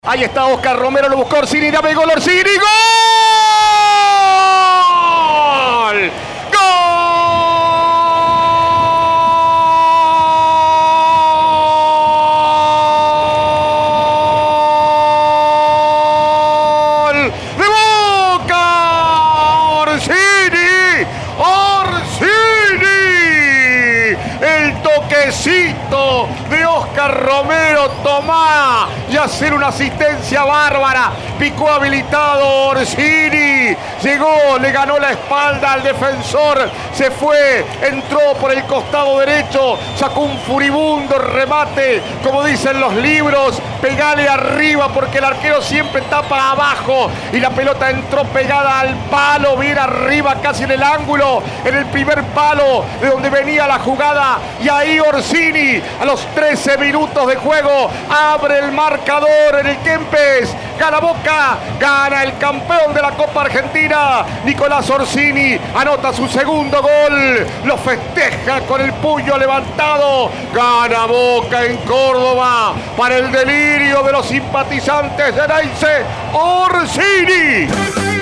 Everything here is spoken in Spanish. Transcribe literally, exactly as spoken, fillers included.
Ahí está Oscar Romero, lo buscó Orsini, dame gol Orsini, ¡gol! ¡Gol! ¡De Boca! ¡Orsini! ¡Orsini! El toquecito de Oscar Romero, tomá y hacer una asistencia bárbara. Picó habilitado Orsini, llegó, le ganó la espalda al defensor, se fue, entró por el costado derecho, sacó un furibundo remate, como dicen los libros, pegale arriba porque el arquero siempre tapa abajo y la pelota entró pegada al palo, bien arriba, casi en el ángulo, en el primer palo de donde venía la jugada, y ahí Orsini a los trece minutos de juego abre el marcador en el Kempes. Gana Boca, gana el campeón de la Copa Argentina. Nicolás Orsini anota su segundo gol, lo festeja con el puño levantado. Gana Boca en Córdoba para el delirio de los simpatizantes de Neisse. Orsini.